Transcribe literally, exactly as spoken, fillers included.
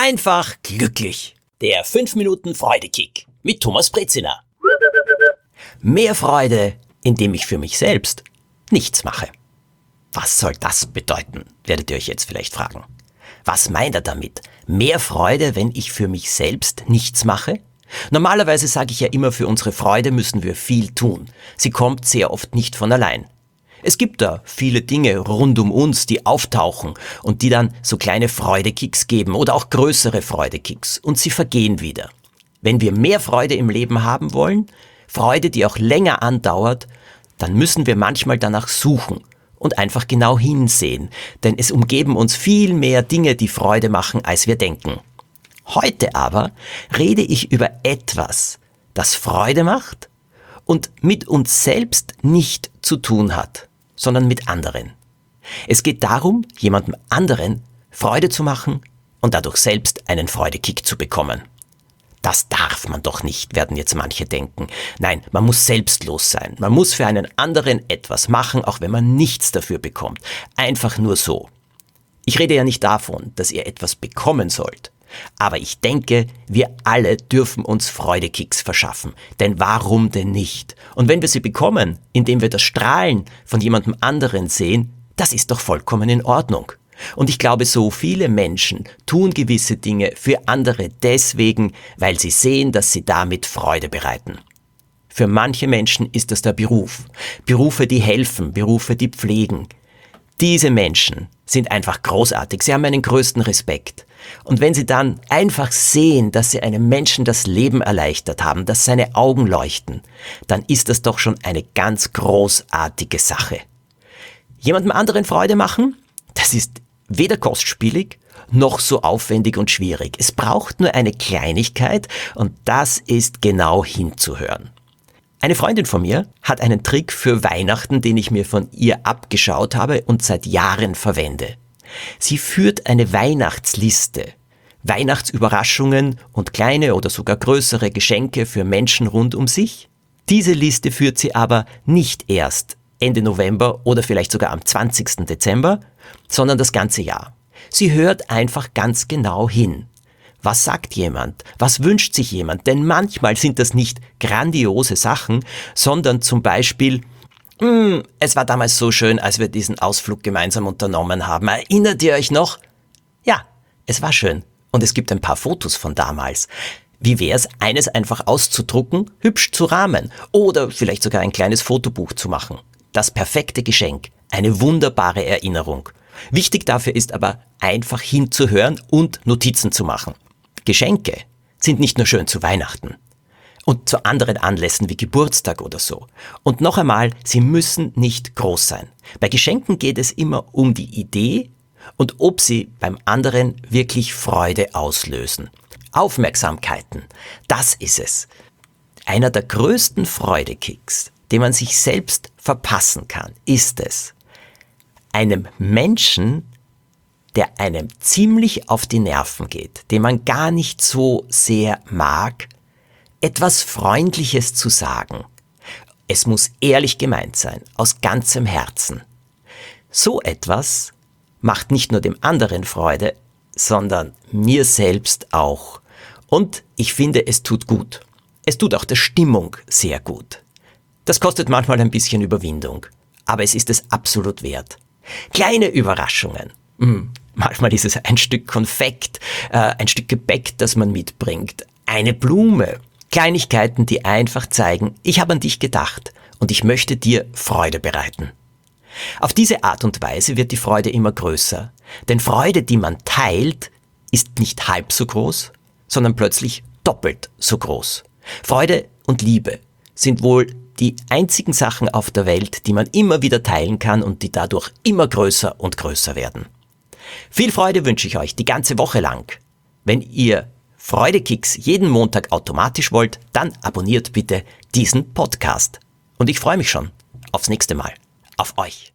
einfach glücklich. Der fünf Minuten Freudekick mit Thomas Brezina. Mehr Freude, indem ich für mich selbst nichts mache. Was soll das bedeuten, werdet ihr euch jetzt vielleicht fragen. Was meint er damit? Mehr Freude, wenn ich für mich selbst nichts mache? Normalerweise sage ich ja immer, für unsere Freude müssen wir viel tun. Sie kommt sehr oft nicht von allein. Es gibt da viele Dinge rund um uns, die auftauchen und die dann so kleine Freudekicks geben oder auch größere Freudekicks und sie vergehen wieder. Wenn wir mehr Freude im Leben haben wollen, Freude, die auch länger andauert, dann müssen wir manchmal danach suchen und einfach genau hinsehen, denn es umgeben uns viel mehr Dinge, die Freude machen, als wir denken. Heute aber rede ich über etwas, das Freude macht und mit uns selbst nicht zu tun hat, sondern mit anderen. Es geht darum, jemandem anderen Freude zu machen und dadurch selbst einen Freudekick zu bekommen. Das darf man doch nicht, werden jetzt manche denken. Nein, man muss selbstlos sein. Man muss für einen anderen etwas machen, auch wenn man nichts dafür bekommt. Einfach nur so. Ich rede ja nicht davon, dass ihr etwas bekommen sollt. Aber ich denke, wir alle dürfen uns Freudekicks verschaffen. Denn warum denn nicht? Und wenn wir sie bekommen, indem wir das Strahlen von jemandem anderen sehen, das ist doch vollkommen in Ordnung. Und ich glaube, so viele Menschen tun gewisse Dinge für andere deswegen, weil sie sehen, dass sie damit Freude bereiten. Für manche Menschen ist das der Beruf. Berufe, die helfen, Berufe, die pflegen. Diese Menschen sind einfach großartig. Sie haben meinen größten Respekt. Und wenn sie dann einfach sehen, dass sie einem Menschen das Leben erleichtert haben, dass seine Augen leuchten, dann ist das doch schon eine ganz großartige Sache. Jemandem anderen Freude machen, das ist weder kostspielig noch so aufwendig und schwierig. Es braucht nur eine Kleinigkeit und das ist genau hinzuhören. Eine Freundin von mir hat einen Trick für Weihnachten, den ich mir von ihr abgeschaut habe und seit Jahren verwende. Sie führt eine Weihnachtsliste, Weihnachtsüberraschungen und kleine oder sogar größere Geschenke für Menschen rund um sich. Diese Liste führt sie aber nicht erst Ende November oder vielleicht sogar am zwanzigsten Dezember, sondern das ganze Jahr. Sie hört einfach ganz genau hin. Was sagt jemand? Was wünscht sich jemand? Denn manchmal sind das nicht grandiose Sachen, sondern zum Beispiel, hm, es war damals so schön, als wir diesen Ausflug gemeinsam unternommen haben. Erinnert ihr euch noch? Ja, es war schön. Und es gibt ein paar Fotos von damals. Wie wäre es, eines einfach auszudrucken, hübsch zu rahmen oder vielleicht sogar ein kleines Fotobuch zu machen? Das perfekte Geschenk, eine wunderbare Erinnerung. Wichtig dafür ist aber, einfach hinzuhören und Notizen zu machen. Geschenke sind nicht nur schön zu Weihnachten und zu anderen Anlässen wie Geburtstag oder so. Und noch einmal, sie müssen nicht groß sein. Bei Geschenken geht es immer um die Idee und ob sie beim anderen wirklich Freude auslösen. Aufmerksamkeiten, das ist es. Einer der größten Freudekicks, den man sich selbst verpassen kann, ist es, einem Menschen, der einem ziemlich auf die Nerven geht, den man gar nicht so sehr mag, etwas Freundliches zu sagen. Es muss ehrlich gemeint sein, aus ganzem Herzen. So etwas macht nicht nur dem anderen Freude, sondern mir selbst auch. Und ich finde, es tut gut. Es tut auch der Stimmung sehr gut. Das kostet manchmal ein bisschen Überwindung, aber es ist es absolut wert. Kleine Überraschungen. Mm, manchmal ist es ein Stück Konfekt, äh, ein Stück Gebäck, das man mitbringt, eine Blume. Kleinigkeiten, die einfach zeigen, ich habe an dich gedacht und ich möchte dir Freude bereiten. Auf diese Art und Weise wird die Freude immer größer. Denn Freude, die man teilt, ist nicht halb so groß, sondern plötzlich doppelt so groß. Freude und Liebe sind wohl die einzigen Sachen auf der Welt, die man immer wieder teilen kann und die dadurch immer größer und größer werden. Viel Freude wünsche ich euch die ganze Woche lang. Wenn ihr Freudekicks jeden Montag automatisch wollt, dann abonniert bitte diesen Podcast. Und ich freue mich schon aufs nächste Mal. Auf euch.